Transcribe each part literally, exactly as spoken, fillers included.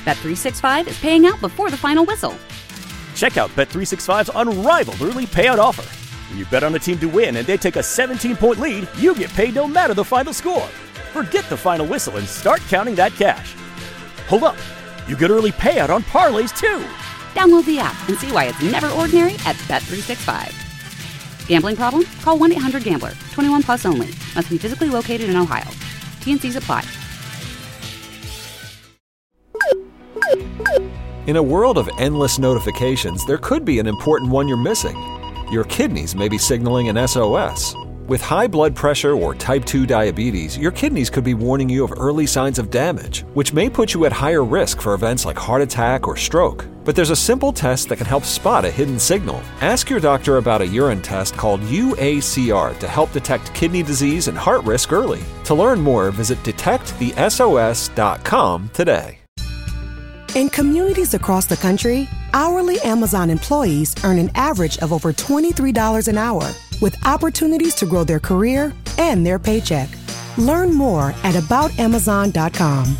Bet three sixty-five is paying out before the final whistle. Check out Bet three sixty-five's unrivaled early payout offer. When you bet on a team to win and they take a seventeen-point lead, you get paid no matter the final score. Forget the final whistle and start counting that cash. Hold up. You get early payout on parlays, too. Download the app and see why it's never ordinary at Bet three sixty-five. Gambling problem? Call one eight hundred gambler. twenty-one plus only. Must be physically located in Ohio. T N Cs apply. In a world of endless notifications, there could be an important one you're missing. Your kidneys may be signaling an S O S. With high blood pressure or type two diabetes, your kidneys could be warning you of early signs of damage, which may put you at higher risk for events like heart attack or stroke. But there's a simple test that can help spot a hidden signal. Ask your doctor about a urine test called U A C R to help detect kidney disease and heart risk early. To learn more, visit detect the S O S dot com today. In communities across the country, hourly Amazon employees earn an average of over twenty-three dollars an hour, with opportunities to grow their career and their paycheck. Learn more at about amazon dot com.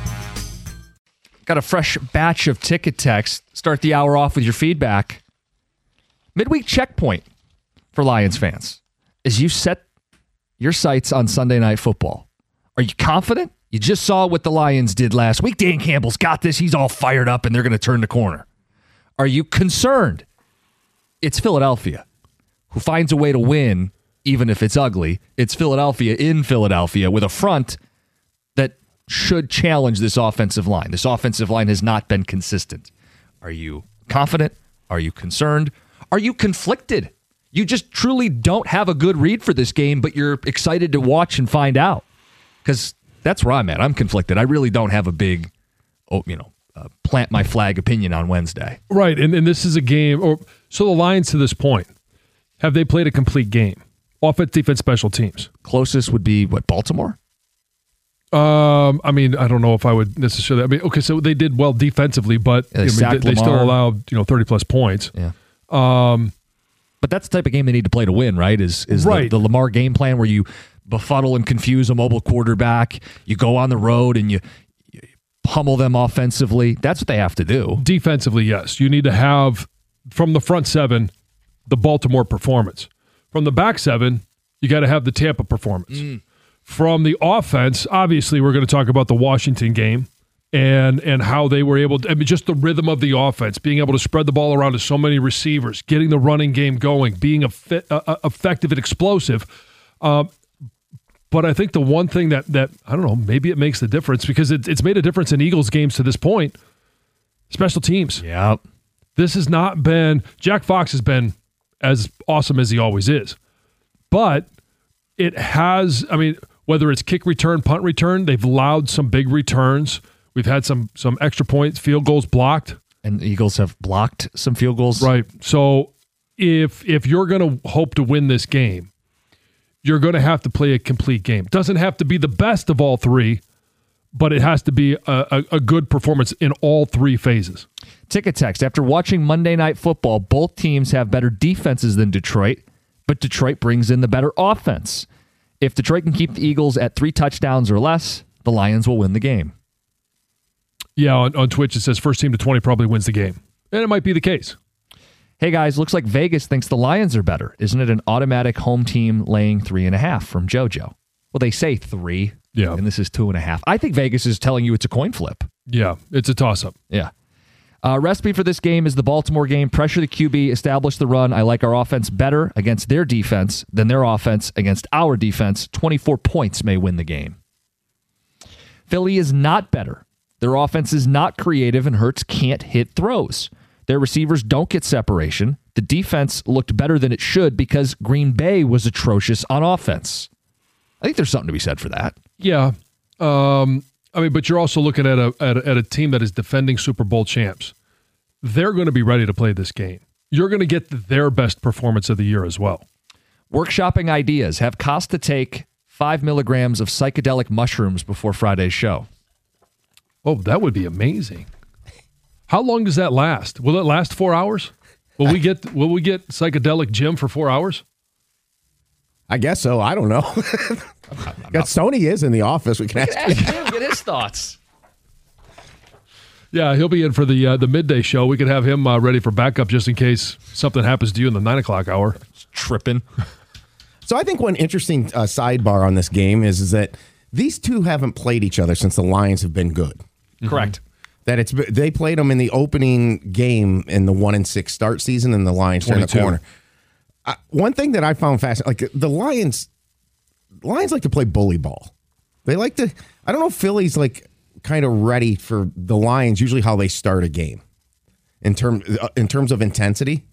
Got a fresh batch of ticket text. Start the hour off with your feedback. Midweek checkpoint for Lions fans. As you set your sights on Sunday Night Football, are you confident? You just saw what the Lions did last week. Dan Campbell's got this. He's all fired up, and they're going to turn the corner. Are you concerned? It's Philadelphia, who finds a way to win, even if it's ugly. It's Philadelphia in Philadelphia with a front that should challenge this offensive line. This offensive line has not been consistent. Are you confident? Are you concerned? Are you conflicted? You just truly don't have a good read for this game, but you're excited to watch and find out. Because that's where I'm at. I'm conflicted. I really don't have a big, oh, you know, uh, plant my flag opinion on Wednesday. Right, and, and this is a game. Or so the Lions to this point, have they played a complete game? Offense, defense, special teams. Closest would be, what, Baltimore? Um, I mean, I don't know if I would necessarily. I mean, okay, so they did well defensively, but yeah, they, I mean, they, they still allowed you know thirty plus points. Yeah. Um, but that's the type of game they need to play to win, right? Is is right. The, the Lamar game plan where you befuddle and confuse a mobile quarterback, you go on the road and you, you pummel them offensively. That's what they have to do. Defensively, yes. You need to have, from the front seven, the Baltimore performance. From the back seven, you got to have the Tampa performance. Mm. From the offense, obviously, we're going to talk about the Washington game and and how they were able to, I mean, just the rhythm of the offense, being able to spread the ball around to so many receivers, getting the running game going, being effi- uh, effective and explosive. Um, But I think the one thing that, that I don't know, maybe it makes the difference because it, it's made a difference in Eagles games to this point, special teams. Yeah. This has not been, Jack Fox has been as awesome as he always is. But it has, I mean, whether it's kick return, punt return, they've allowed some big returns. We've had some some extra points, field goals blocked. And the Eagles have blocked some field goals. Right. So if if you're going to hope to win this game, you're going to have to play a complete game. Doesn't have to be the best of all three, but it has to be a, a, a good performance in all three phases. Ticket text. After watching Monday Night Football, both teams have better defenses than Detroit, but Detroit brings in the better offense. If Detroit can keep the Eagles at three touchdowns or less, the Lions will win the game. Yeah, on, on Twitch it says first team to twenty probably wins the game. And it might be the case. Hey guys, looks like Vegas thinks the Lions are better. Isn't it an automatic home team laying three and a half from JoJo? Well, they say three, yeah, and this is two and a half. I think Vegas is telling you it's a coin flip. Yeah, it's a toss-up. Yeah. Uh, recipe for this game is the Baltimore game. Pressure the Q B, establish the run. I like our offense better against their defense than their offense against our defense. twenty-four points may win the game. Philly is not better. Their offense is not creative, and Hurts can't hit throws. Their receivers don't get separation. The defense looked better than it should because Green Bay was atrocious on offense. I think there's something to be said for that. Yeah. Um, I mean, but you're also looking at a, at a at a team that is defending Super Bowl champs. They're going to be ready to play this game. You're going to get their best performance of the year as well. Workshopping ideas. Have Costa take five milligrams of psychedelic mushrooms before Friday's show. Oh, that would be amazing. How long does that last? Will it last four hours? Will we get Will we get psychedelic Jim for four hours? I guess so. I don't know. Got Sony is in the office. We can ask him. Get his thoughts. Yeah, he'll be in for the uh, the midday show. We could have him uh, ready for backup just in case something happens to you in the nine o'clock hour. Tripping. So I think one interesting uh, sidebar on this game is, is that these two haven't played each other since the Lions have been good. Correct. That it's they played them in the opening game in the one and six start season, and the Lions turned the corner. Uh, one thing that I found fascinating, like the Lions, Lions like to play bully ball. They like to. I don't know if Philly's like kind of ready for the Lions. Usually, how they start a game in term uh, in terms of intensity.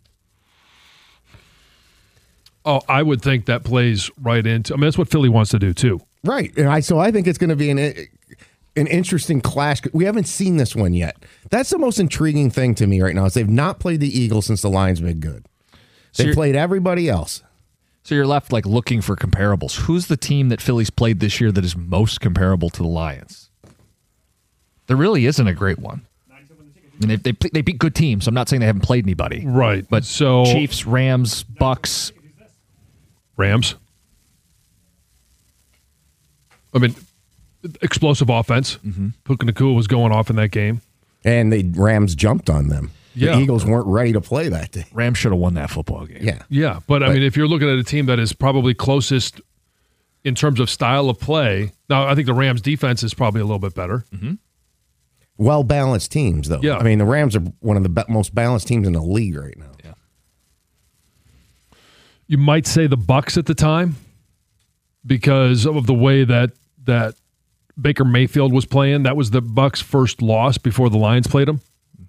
Oh, I would think that plays right into. I mean, that's what Philly wants to do too. Right, and I so I think it's going to be an an interesting clash. We haven't seen this one yet. That's the most intriguing thing to me right now is they've not played the Eagles since the Lions been good. They so played everybody else. So you're left like looking for comparables. Who's the team that Philly's played this year that is most comparable to the Lions? There really isn't a great one. I mean, they they, they beat good teams. So I'm not saying they haven't played anybody. Right. But so Chiefs, Rams, Bucks. Rams. I mean, explosive offense. Mm-hmm. Puka Nacua was going off in that game. And the Rams jumped on them. Yeah. The Eagles weren't ready to play that day. Rams should have won that football game. Yeah. Yeah, but, but I mean, if you're looking at a team that is probably closest in terms of style of play, now I think the Rams defense is probably a little bit better. Mm-hmm. Well-balanced teams, though. Yeah. I mean, the Rams are one of the be- most balanced teams in the league right now. Yeah. You might say the Bucks at the time because of the way that that Baker Mayfield was playing. That was the Bucks' first loss before the Lions played them.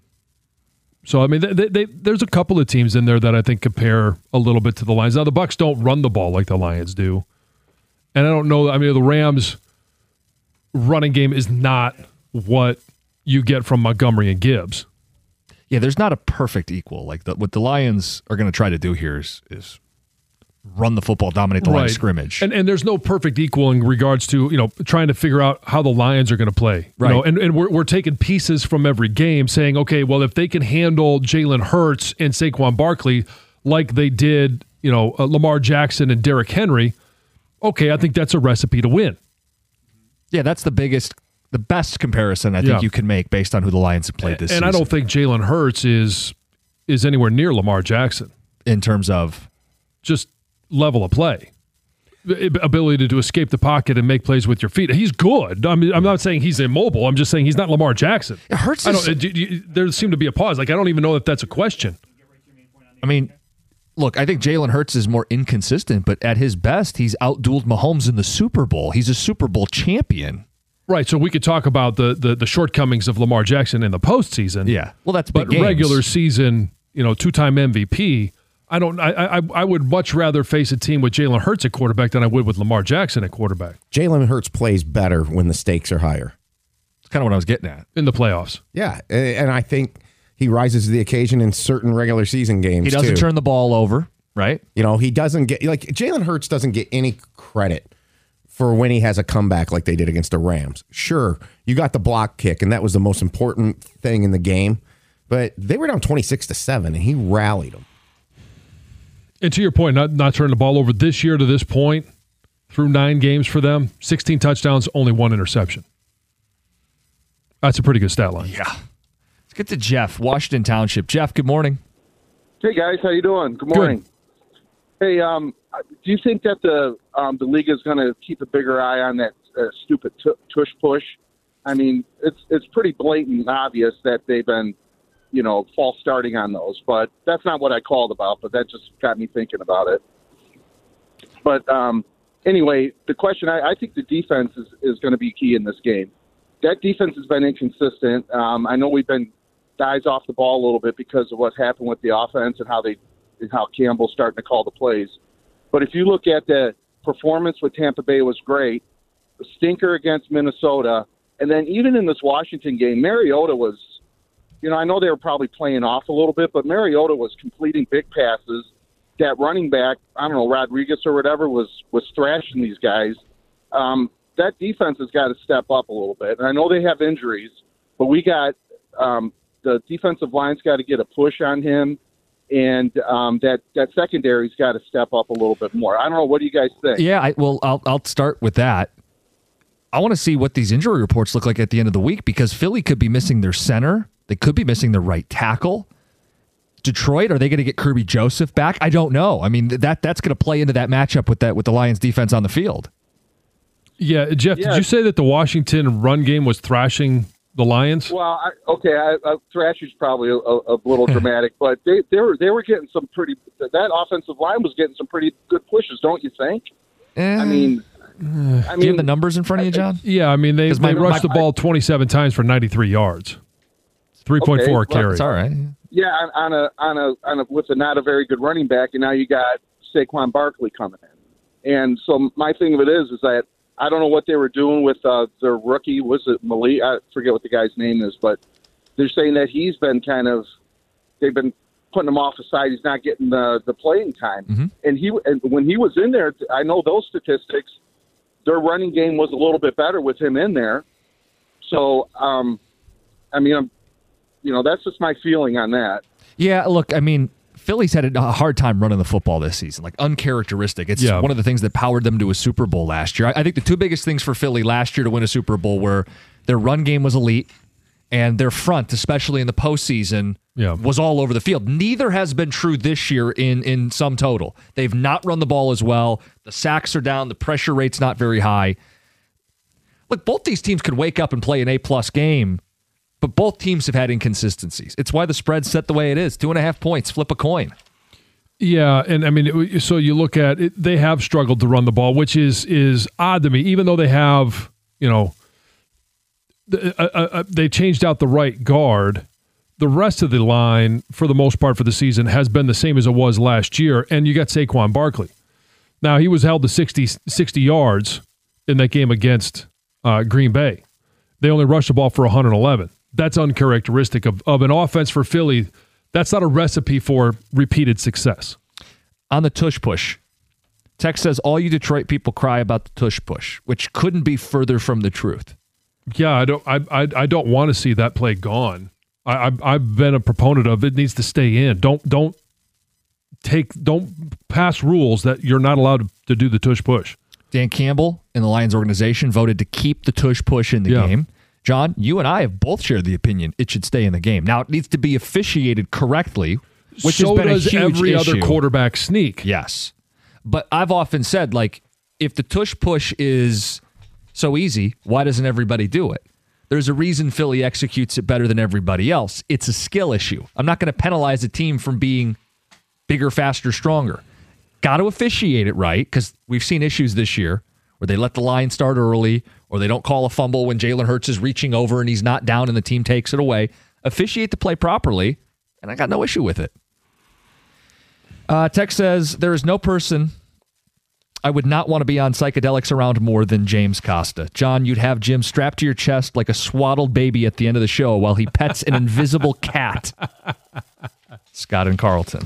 So, I mean, they, they, there's a couple of teams in there that I think compare a little bit to the Lions. Now, the Bucks don't run the ball like the Lions do. And I don't know, I mean, the Rams' running game is not what you get from Montgomery and Gibbs. Yeah, there's not a perfect equal. Like the, what the Lions are going to try to do here is, is run the football, dominate the line of scrimmage. And and there's no perfect equal in regards to, you know, trying to figure out how the Lions are going to play. Right. You know, and and we're, we're taking pieces from every game saying, okay, well, if they can handle Jalen Hurts and Saquon Barkley like they did, you know, uh, Lamar Jackson and Derrick Henry, okay, I think that's a recipe to win. Yeah, that's the biggest, the best comparison I think Yeah. you can make based on who the Lions have played this and season. And I don't think Jalen Hurts is is anywhere near Lamar Jackson. In terms of? Just level of play. Ability to escape the pocket and make plays with your feet. He's good. I mean, I'm not saying he's immobile. I'm just saying he's not Lamar Jackson. It hurts. I don't, do, do, there seemed to be a pause. Like, I don't even know if that's a question. I mean, look, I think Jalen Hurts is more inconsistent, but at his best, he's outdueled Mahomes in the Super Bowl. He's a Super Bowl champion. Right, so we could talk about the the, the shortcomings of Lamar Jackson in the postseason. Yeah, well, that's but big games. Regular season, you know, two-time M V P. I don't. I, I I would much rather face a team with Jalen Hurts at quarterback than I would with Lamar Jackson at quarterback. Jalen Hurts plays better when the stakes are higher. That's kind of what I was getting at. In the playoffs. Yeah, and I think he rises to the occasion in certain regular season games, He doesn't too. turn the ball over, right? You know, he doesn't get, like, Jalen Hurts doesn't get any credit for when he has a comeback like they did against the Rams. Sure, you got the block kick, and that was the most important thing in the game, but they were down twenty-six to seven, and he rallied them. And to your point, not not turning the ball over this year to this point, through nine games for them, sixteen touchdowns, only one interception. That's a pretty good stat line. Yeah. Let's get to Jeff, Washington Township. Jeff, good morning. Hey, guys. How you doing? Good morning. Good. Hey, um, do you think that the um, the league is going to keep a bigger eye on that uh, stupid t- tush push? I mean, it's it's pretty blatant and obvious that they've been, you know, false starting on those. But that's not what I called about, but that just got me thinking about it. But um, anyway, the question, I, I think the defense is, is going to be key in this game. That defense has been inconsistent. Um, I know we've been guys off the ball a little bit because of what happened with the offense and how they and how Campbell's starting to call the plays. But if you look at the performance with Tampa Bay was great, the stinker against Minnesota, and then even in this Washington game, Mariota was, you know, I know they were probably playing off a little bit, but Mariota was completing big passes. That running back, I don't know, Rodriguez or whatever, was was thrashing these guys. Um, that defense has got to step up a little bit. And I know they have injuries, but we got um, the defensive line's got to get a push on him, and um, that that secondary's got to step up a little bit more. I don't know. What do you guys think? Yeah, I, well, I'll I'll start with that. I want to see what these injury reports look like at the end of the week because Philly could be missing their center They could be missing the right tackle. Detroit, are they going to get Kirby Joseph back? I don't know. I mean, that that's going to play into that matchup with that with the Lions defense on the field. Yeah, Jeff, yeah. Did you say that the Washington run game was thrashing the Lions? Well, I, okay, I, I, thrashing's probably a, a, a little dramatic, but they, they were they were getting some pretty. That offensive line was getting some pretty good pushes, don't you think? Eh, I mean, I mean, do you have the numbers in front of you, John? Yeah, I mean they, my, they rushed my, the ball twenty-seven times for ninety-three yards, three point four okay, carry. That's all right. Yeah, on, on a on a on a with a not a very good running back, and now you got Saquon Barkley coming in, and so my thing of it is is that I don't know what they were doing with uh, their rookie. Was it Malik? I forget what the guy's name is, but they're saying that he's been kind of they've been putting him off the side. He's not getting the the playing time, mm-hmm. and he and when he was in there, I know those statistics. Their running game was a little bit better with him in there, so um, I mean I'm. You know, that's just my feeling on that. Yeah, look, I mean, Philly's had a hard time running the football this season, like uncharacteristic. It's yeah. one of the things that powered them to a Super Bowl last year. I think the two biggest things for Philly last year to win a Super Bowl were their run game was elite and their front, especially in the postseason, yeah. was all over the field. Neither has been true this year in, in sum total. They've not run the ball as well. The sacks are down. The pressure rate's not very high. Look, both these teams could wake up and play an A-plus game, but both teams have had inconsistencies. It's why the spread's set the way it is. Two and a half points, flip a coin. Yeah, and I mean, it, so you look at it, they have struggled to run the ball, which is is odd to me, even though they have, you know, the, uh, uh, they changed out the right guard. The rest of the line, for the most part for the season, has been the same as it was last year, and you got Saquon Barkley. Now, he was held to sixty, sixty yards in that game against uh, Green Bay. They only rushed the ball for one hundred eleven. That's uncharacteristic of, of an offense for Philly. That's not a recipe for repeated success. On the tush push, Tex says all you Detroit people cry about the tush push, which couldn't be further from the truth. Yeah, I don't. I I, I don't want to see that play gone. I, I I've been a proponent of it. Needs to stay in. Don't don't take don't pass rules that you're not allowed to, to do the tush push. Dan Campbell in the Lions organization voted to keep the tush push in the yeah. game. John, you and I have both shared the opinion it should stay in the game. Now, it needs to be officiated correctly, which so has been does a huge every issue. other quarterback sneak. Yes. But I've often said, like, if the tush push is so easy, why doesn't everybody do it? There's a reason Philly executes it better than everybody else. It's a skill issue. I'm not going to penalize a team from being bigger, faster, stronger. Got to officiate it right, because we've seen issues this year where they let the line start early, or they don't call a fumble when Jalen Hurts is reaching over and he's not down and the team takes it away. Officiate the play properly, and I got no issue with it. Uh, Tex says, there is no person I would not want to be on psychedelics around more than James Costa. John, you'd have Jim strapped to your chest like a swaddled baby at the end of the show while he pets an invisible cat. Scott and Carlton.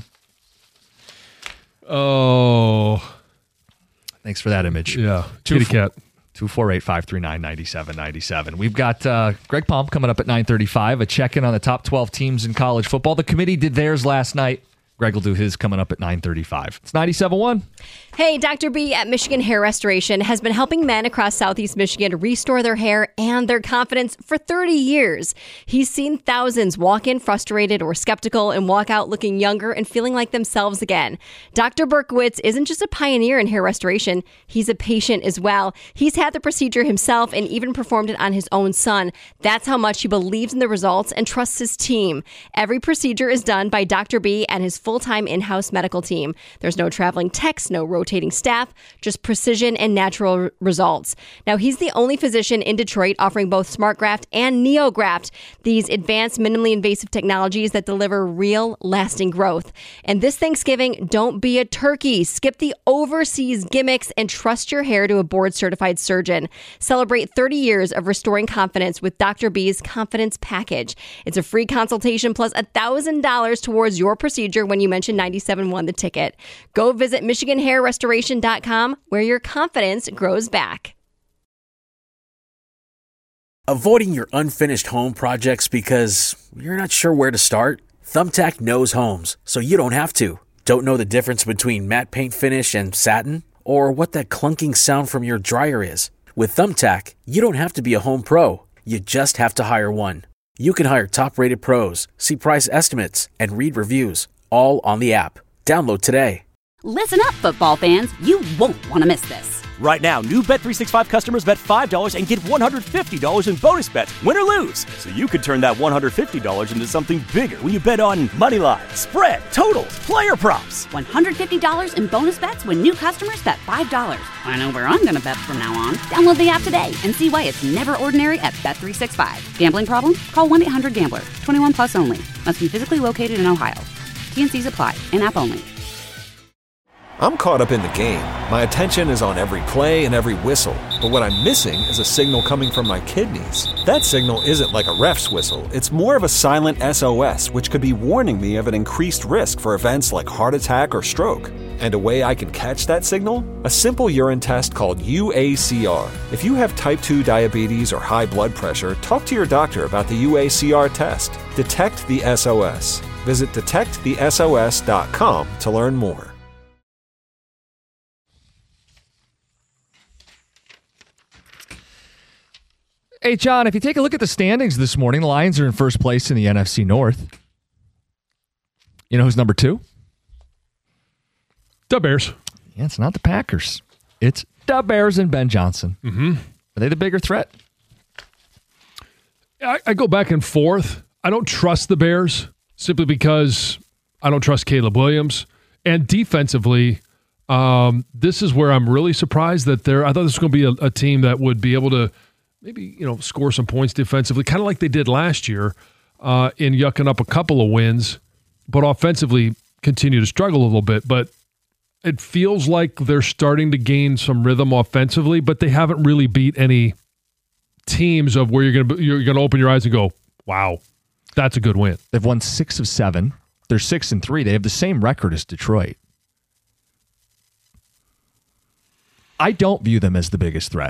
Oh. Thanks for that image. Yeah, Two, kitty cat. two four eight, five three nine, nine seven nine seven. We've got uh, Greg Palm coming up at nine thirty-five, a check-in on the top twelve teams in college football. The committee did theirs last night. Greg will do his coming up at nine thirty-five. It's ninety-seven point one. Hey, Doctor B at Michigan Hair Restoration has been helping men across Southeast Michigan restore their hair and their confidence for thirty years. He's seen thousands walk in frustrated or skeptical and walk out looking younger and feeling like themselves again. Doctor Berkowitz isn't just a pioneer in hair restoration, he's a patient as well. He's had the procedure himself and even performed it on his own son. That's how much he believes in the results and trusts his team. Every procedure is done by Doctor B and his full-time in-house medical team. There's no traveling techs, no rotating staff, just precision and natural r- results. Now, he's the only physician in Detroit offering both SmartGraft and NeoGraft, these advanced minimally invasive technologies that deliver real, lasting growth. And this Thanksgiving, don't be a turkey. Skip the overseas gimmicks and trust your hair to a board-certified surgeon. Celebrate thirty years of restoring confidence with Doctor B's Confidence Package. It's a free consultation plus one thousand dollars towards your procedure when you mention ninety-seven point one The Ticket. Go visit Michigan Hair Restoration dot com where your confidence grows back. Avoiding your unfinished home projects because you're not sure where to start? Thumbtack knows homes, so you don't have to. Don't know the difference between matte paint finish and satin? Or what that clunking sound from your dryer is? With Thumbtack, you don't have to be a home pro. You just have to hire one. You can hire top-rated pros, see price estimates, and read reviews, all on the app. Download today. Listen up, football fans. You won't want to miss this. Right now, new Bet three sixty-five customers bet five dollars and get one hundred fifty dollars in bonus bets, win or lose. So you could turn that one hundred fifty dollars into something bigger when you bet on money line, spread, totals, player props. one hundred fifty dollars in bonus bets when new customers bet five dollars. I know where I'm going to bet from now on. Download the app today and see why it's never ordinary at Bet three sixty-five. Gambling problem? Call one eight hundred gambler. twenty-one plus only. Must be physically located in Ohio. T N Cs apply. In-app only. I'm caught up in the game. My attention is on every play and every whistle. But what I'm missing is a signal coming from my kidneys. That signal isn't like a ref's whistle. It's more of a silent S O S, which could be warning me of an increased risk for events like heart attack or stroke. And a way I can catch that signal? A simple urine test called U A C R. If you have type two diabetes or high blood pressure, talk to your doctor about the U A C R test. Detect the S O S. Visit detect the S O S dot com to learn more. Hey, John, if you take a look at the standings this morning, the Lions are in first place in the N F C North. You know who's number two? The Bears. Yeah, it's not the Packers. It's the Bears and Ben Johnson. Mm-hmm. Are they the bigger threat? I, I go back and forth. I don't trust the Bears simply because I don't trust Caleb Williams. And defensively, um, this is where I'm really surprised that they're – I thought this was going to be a, a team that would be able to – maybe, you know, score some points defensively, kind of like they did last year uh, in yucking up a couple of wins, but offensively continue to struggle a little bit. But it feels like they're starting to gain some rhythm offensively, but they haven't really beat any teams of where you're going to you're going to open your eyes and go, wow, that's a good win. They've won six of seven. They're six and three. They have the same record as Detroit. I don't view them as the biggest threat.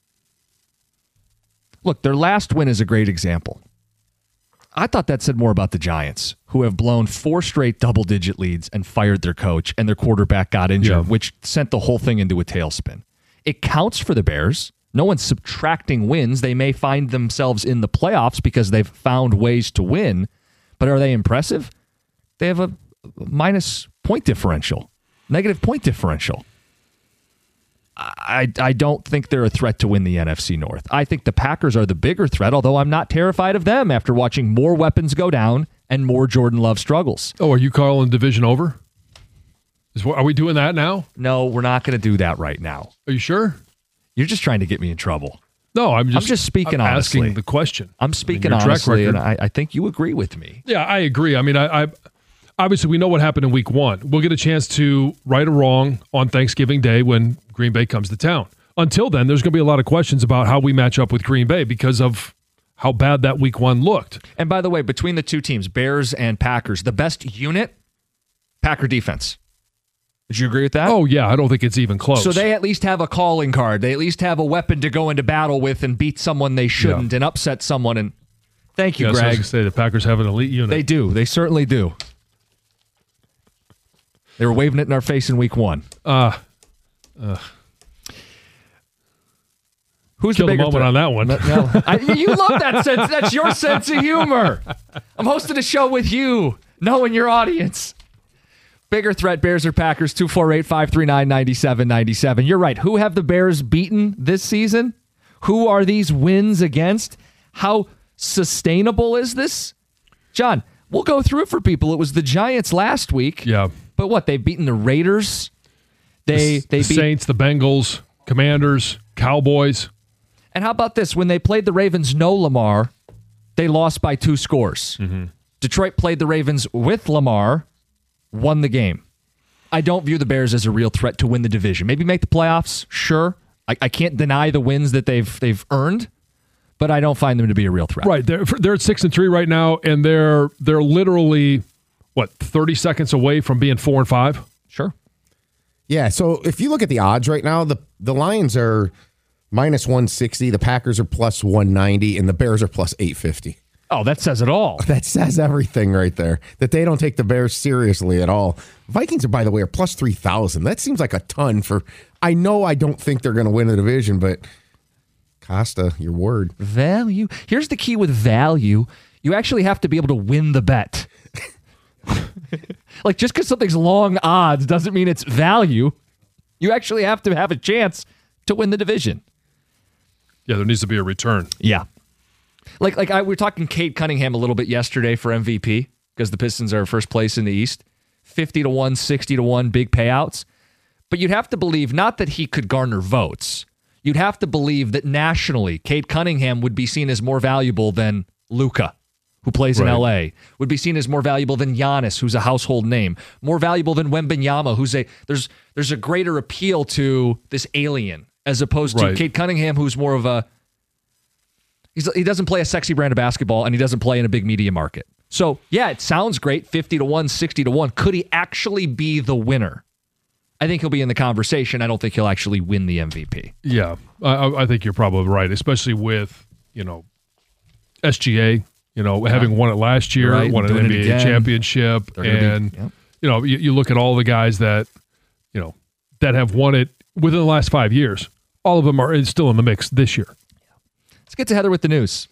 Look, their last win is a great example. I thought that said more about the Giants, who have blown four straight double-digit leads and fired their coach, and their quarterback got injured, yeah. which sent the whole thing into a tailspin. It counts for the Bears. No one's subtracting wins. They may find themselves in the playoffs because they've found ways to win, but are they impressive? They have a minus point differential, negative point differential. I, I don't think they're a threat to win the N F C North. I think the Packers are the bigger threat, although I'm not terrified of them after watching more weapons go down and more Jordan Love struggles. Oh, are you calling division over? Is, are we doing that now? No, we're not going to do that right now. Are you sure? You're just trying to get me in trouble. No, I'm just, I'm just speaking I'm honestly. asking the question. I'm speaking I mean, honestly, and I, I think you agree with me. Yeah, I agree. I mean, I, I obviously we know what happened in week one. We'll get a chance to right or wrong on Thanksgiving Day when Green Bay comes to town. Until then, there's going to be a lot of questions about how we match up with Green Bay because of how bad that week one looked. And by the way, between the two teams, Bears and Packers, the best unit, Packer defense. Would you agree with that? Oh, yeah. I don't think it's even close. So they at least have a calling card. They at least have a weapon to go into battle with and beat someone they shouldn't yeah. and upset someone. And thank you, yeah, Greg. So I was gonna say the Packers have an elite unit. They do. They certainly do. They were waving it in our face in week one. Uh, uh Who's Kill the bigger moment threat? on that one? No, no. I, you love that sense. That's your sense of humor. I'm hosting a show with you, knowing your audience. Bigger threat, Bears or Packers, two four eight, five three nine, nine seven nine seven. You're right. Who have the Bears beaten this season? Who are these wins against? How sustainable is this? John, we'll go through it for people. It was the Giants last week. Yeah. But what? They've beaten the Raiders. They the, they the beat Saints, the Bengals, Commanders, Cowboys. And how about this? When they played the Ravens, no Lamar, they lost by two scores. Mm-hmm. Detroit played the Ravens with Lamar, won the game. I don't view the Bears as a real threat to win the division. Maybe make the playoffs, sure. I, I can't deny the wins that they've they've earned, but I don't find them to be a real threat. Right, they're they're at six and three right now, and they're they're literally what thirty seconds away from being four and five. Sure. Yeah. So if you look at the odds right now, the the Lions are minus one sixty, the Packers are plus one ninety, and the Bears are plus eight fifty. Oh, that says it all. That says everything right there. That they don't take the Bears seriously at all. Vikings are, by the way, are plus three thousand. That seems like a ton for. I know I don't think they're going to win the division, but Costa, your word. Value. Here's the key with value. You actually have to be able to win the bet. Like, just because something's long odds doesn't mean it's value. You actually have to have a chance to win the division. Yeah, there needs to be a return. Yeah. Like, like I, we were talking Cade Cunningham a little bit yesterday for M V P because the Pistons are first place in the East. fifty to one, sixty to one, big payouts. But you'd have to believe not that he could garner votes. You'd have to believe that nationally, Cade Cunningham would be seen as more valuable than Luka, who plays in Right. L A, would be seen as more valuable than Giannis, who's a household name, more valuable than Wembanyama, who's a there's there's a greater appeal to this alien as opposed to Right. Cade Cunningham, who's more of a he's, he doesn't play a sexy brand of basketball and he doesn't play in a big media market. So yeah, it sounds great, fifty to one, sixty to one. Could he actually be the winner? I think he'll be in the conversation. I don't think he'll actually win the M V P. Yeah, I, I think you're probably right, especially with, you know, S G A, you know, having won it last year, Right, won an doing N it B A again. championship, They're gonna be- and, yep. you know, you, you look at all the guys that, you know, that have won it within the last five years. All of them are still in the mix this year. Let's get to Heather with the news.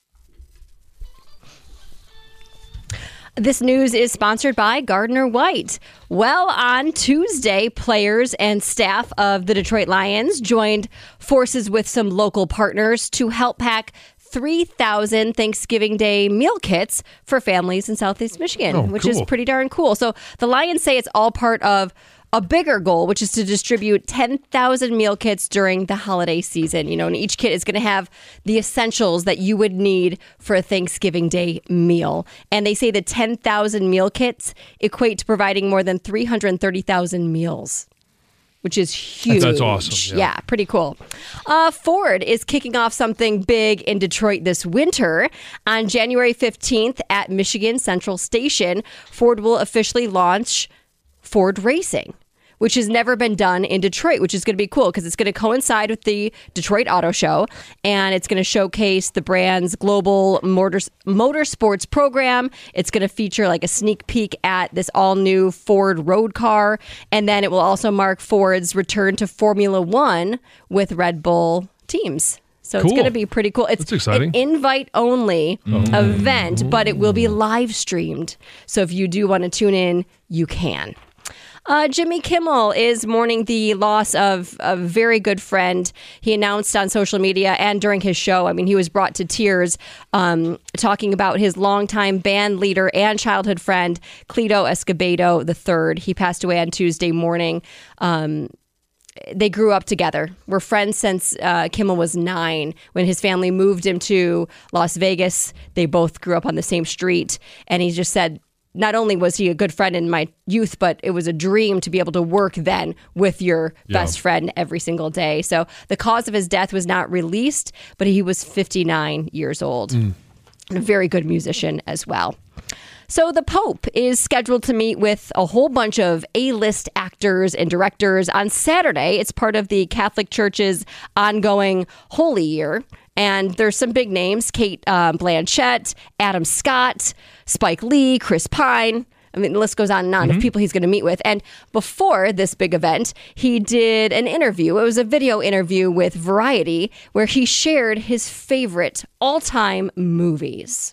This news is sponsored by Gardner White. Well, on Tuesday, players and staff of the Detroit Lions joined forces with some local partners to help pack three thousand Thanksgiving Day meal kits for families in Southeast Michigan, Oh, which is cool. pretty darn cool. So the Lions say it's all part of a bigger goal, which is to distribute ten thousand meal kits during the holiday season. You know, and each kit is going to have the essentials that you would need for a Thanksgiving Day meal. And they say the ten thousand meal kits equate to providing more than three hundred thirty thousand meals, which is huge. That's awesome, yeah. Yeah, pretty cool. Uh, Ford is kicking off something big in Detroit this winter. On January fifteenth at Michigan Central Station, Ford will officially launch Ford Racing, which has never been done in Detroit, which is going to be cool because it's going to coincide with the Detroit Auto Show, and it's going to showcase the brand's global motor, motorsports program. It's going to feature like a sneak peek at this all-new Ford road car, and then it will also mark Ford's return to Formula One with Red Bull teams. So it's Cool. going to be pretty cool. It's That's exciting. an invite-only event, but it will be live streamed. So if you do want to tune in, you can. Uh, Jimmy Kimmel is mourning the loss of a very good friend. He announced on social media and during his show, I mean, he was brought to tears um, talking about his longtime band leader and childhood friend, Cleto Escobedo the third. He passed away on Tuesday morning. Um, they grew up together. Were friends since uh, Kimmel was nine. When his family moved him to Las Vegas, they both grew up on the same street. And he just said, not only was he a good friend in my youth, but it was a dream to be able to work then with your Yeah. best friend every single day. So the cause of his death was not released, but he was fifty-nine years old. And a very good musician as well. So the Pope is scheduled to meet with a whole bunch of A-list actors and directors on Saturday. It's part of the Catholic Church's ongoing Holy Year. And there's some big names, Kate um, Blanchett, Adam Scott, Spike Lee, Chris Pine. I mean, the list goes on and on of people he's going to meet with. And before this big event, he did an interview. It was a video interview with Variety where he shared his favorite all-time movies.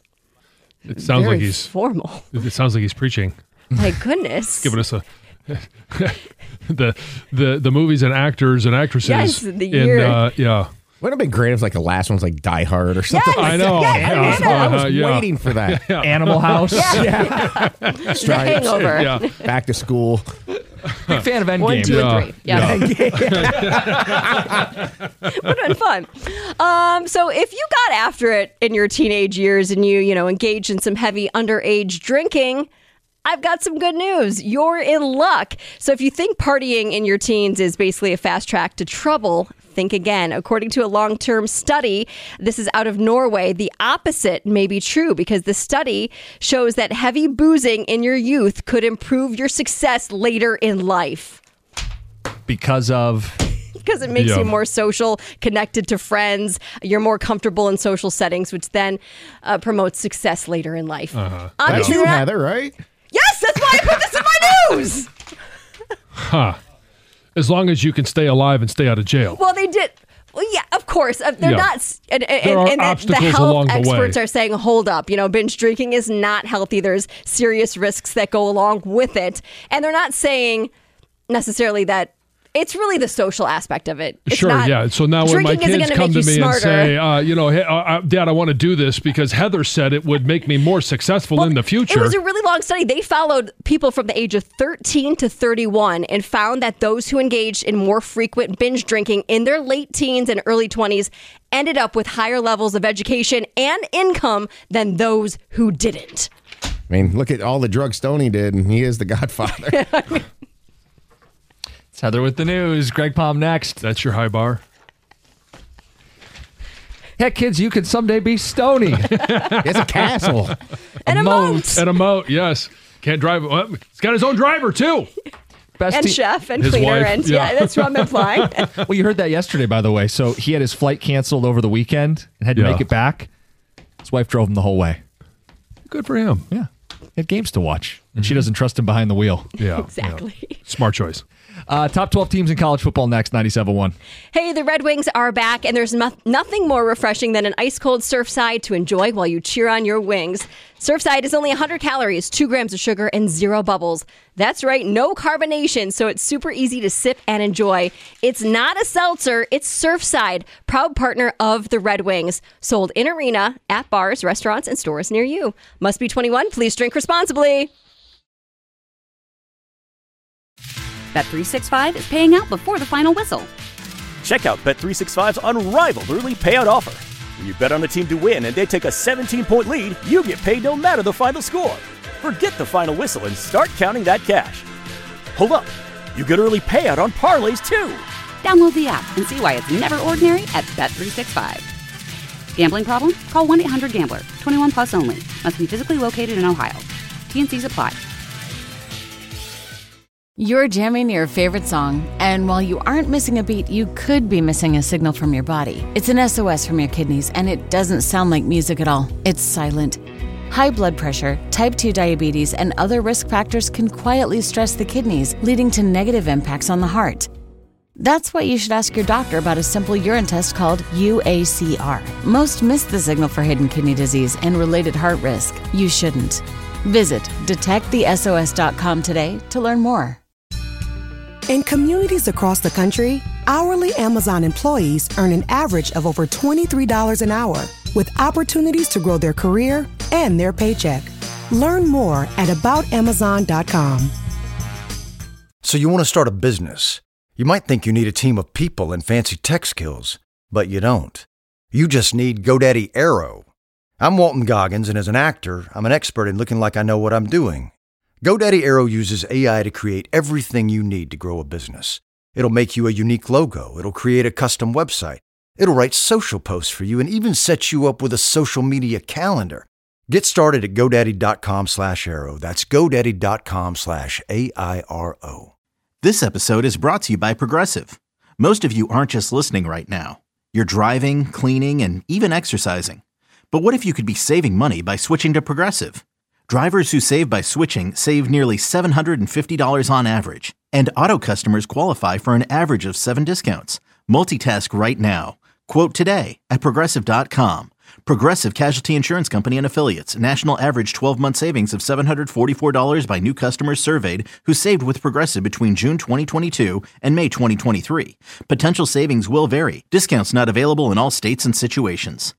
It sounds Very like he's formal. It sounds like he's preaching, My goodness. giving us a the the the movies and actors and actresses. Yes, the in, year. uh, yeah. Would have been great if like the last one's like Die Hard or something. Yes! I know. Yeah, Yeah, I know. I was uh, yeah. waiting for that. Animal House. The Stripes. Hangover. Yeah. Back to school. Big fan of Endgame. One, two, Yeah. and three. Yeah. Would have been fun. Um, so if you got after it in your teenage years and you, you know, engaged in some heavy underage drinking, I've got some good news. You're in luck. So if you think partying in your teens is basically a fast track to trouble, think again. According to a long-term study, this is out of Norway, the opposite may be true because the study shows that heavy boozing in your youth could improve your success later in life. Because of Because it makes Yeah. you more social, connected to friends. You're more comfortable in social settings, which then uh, promotes success later in life. Uh-huh. I'm That's sure you, that- Heather, right? Yes, that's why I put this in my news. Huh. As long as you can stay alive and stay out of jail. Well, they did. Well, yeah, of course. Uh, they're Yeah. not, and, and, There are and the- the obstacles health along the experts way. are saying, hold up, you know, binge drinking is not healthy. There's serious risks that go along with it. And they're not saying necessarily that it's really the social aspect of it. It's Sure, not, yeah. So now when my drinking isn't kids gonna come make to you me and smarter. say, uh, you know, hey, uh, uh, Dad, I want to do this because Heather said it would make me more successful in the future. It was a really long study. They followed people from the age of thirteen to thirty-one and found that those who engaged in more frequent binge drinking in their late teens and early twenties ended up with higher levels of education and income than those who didn't. I mean, look at all the drugs Stoney did, and he is the godfather. It's Heather with the news. Greg Palm next. That's your high bar. Heck, kids, you could someday be Stoney. It's a castle. And a moat. And a moat, yes. Can't drive. Well, he's got his own driver, too. Best And te- chef and His cleaner. wife, And yeah. yeah, that's what I'm implying. Well, you heard that yesterday, by the way. So he had his flight canceled over the weekend and had to Yeah. make it back. His wife drove him the whole way. Good for him. Yeah. He had games to watch, and she doesn't trust him behind the wheel. Yeah. Exactly. yeah. Smart choice. Uh, top twelve teams in college football next, ninety-seven point one. Hey, the Red Wings are back, and there's no- nothing more refreshing than an ice-cold Surfside to enjoy while you cheer on your Wings. Surfside is only one hundred calories, two grams of sugar, and zero bubbles. That's right, no carbonation, so it's super easy to sip and enjoy. It's not a seltzer, it's Surfside, proud partner of the Red Wings. Sold in arena, at bars, restaurants, and stores near you. Must be twenty-one, please drink responsibly. Bet three sixty-five is paying out before the final whistle. Check out Bet three sixty-five's unrivaled early payout offer. When you bet on a team to win and they take a seventeen-point lead, you get paid no matter the final score. Forget the final whistle and start counting that cash. Hold up. You get early payout on parlays, too. Download the app and see why it's never ordinary at Bet three sixty-five. Gambling problem? Call one eight hundred gambler. twenty-one plus only. Must be physically located in Ohio. T N Cs apply. You're jamming your favorite song, and while you aren't missing a beat, you could be missing a signal from your body. It's an S O S from your kidneys, and it doesn't sound like music at all. It's silent. High blood pressure, type two diabetes, and other risk factors can quietly stress the kidneys, leading to negative impacts on the heart. That's why you should ask your doctor about a simple urine test called U A C R. Most miss the signal for hidden kidney disease and related heart risk. You shouldn't. Visit detect the S O S dot com today to learn more. In communities across the country, hourly Amazon employees earn an average of over twenty-three dollars an hour, with opportunities to grow their career and their paycheck. Learn more at about amazon dot com. So you want to start a business. You might think you need a team of people and fancy tech skills, but you don't. You just need GoDaddy Aero. I'm Walton Goggins, and as an actor, I'm an expert in looking like I know what I'm doing. GoDaddy Aero uses A I to create everything you need to grow a business. It'll make you a unique logo. It'll create a custom website. It'll write social posts for you and even set you up with a social media calendar. Get started at GoDaddy.com slash Aero. That's GoDaddy.com slash A I R O. This episode is brought to you by Progressive. Most of you aren't just listening right now. You're driving, cleaning, and even exercising. But what if you could be saving money by switching to Progressive? Drivers who save by switching save nearly seven hundred fifty dollars on average. And auto customers qualify for an average of seven discounts. Multitask right now. Quote today at Progressive dot com. Progressive Casualty Insurance Company and Affiliates. National average twelve-month savings of seven hundred forty-four dollars by new customers surveyed who saved with Progressive between June twenty twenty-two and May twenty twenty-three. Potential savings will vary. Discounts not available in all states and situations.